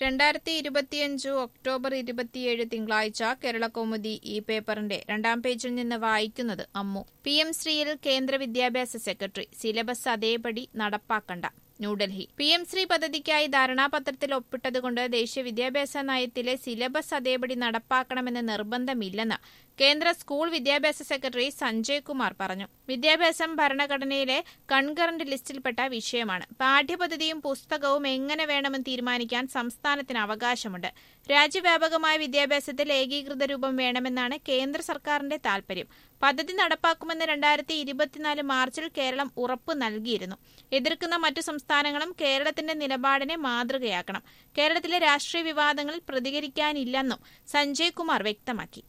2025 October 27 തിങ്കളാഴ്ച കേരളകൗമുദി ഈ പേപ്പറിന്റെ 2ാം പേജിൽ നിന്ന് വായിക്കുന്നത് അമ്മു. PM ശ്രീയിൽ കേന്ദ്ര വിദ്യാഭ്യാസ സെക്രട്ടറി സിലബസ് അതേപടി നടപ്പാക്കണ്ട. ന്യൂഡൽഹി. PM ശ്രീ പദ്ധതിക്കായി ധാരണാപത്രത്തിൽ ഒപ്പിട്ടതുകൊണ്ട് ദേശീയ വിദ്യാഭ്യാസ നയത്തിലെ സിലബസ് അതേപടി നടപ്പാക്കണമെന്ന് നിർബന്ധമില്ലെന്ന് കേന്ദ്ര സ്കൂൾ വിദ്യാഭ്യാസ സെക്രട്ടറി സഞ്ജയ് കുമാർ പറഞ്ഞു. വിദ്യാഭ്യാസം ഭരണഘടനയിലെ കൺകറന്റ് ലിസ്റ്റിൽപ്പെട്ട വിഷയമാണ്. പാഠ്യപദ്ധതിയും പുസ്തകവും എങ്ങനെ വേണമെന്ന് തീരുമാനിക്കാൻ സംസ്ഥാനത്തിന് അവകാശമുണ്ട്. രാജ്യവ്യാപകമായ വിദ്യാഭ്യാസത്തിൽ ഏകീകൃത രൂപം വേണമെന്നാണ് കേന്ദ്ര സർക്കാരിന്റെ താൽപര്യം. പദ്ധതി നടപ്പാക്കുമെന്ന് 2024 മാർച്ചിൽ കേരളം ഉറപ്പു നൽകിയിരുന്നു. എതിർക്കുന്ന മറ്റു സംസ്ഥാനങ്ങളും കേരളത്തിന്റെ നിലപാടിനെ മാതൃകയാക്കണം. കേരളത്തിലെ രാഷ്ട്രീയ വിവാദങ്ങളിൽ പ്രതികരിക്കാനില്ലെന്നും സഞ്ജയ് കുമാർ വ്യക്തമാക്കി.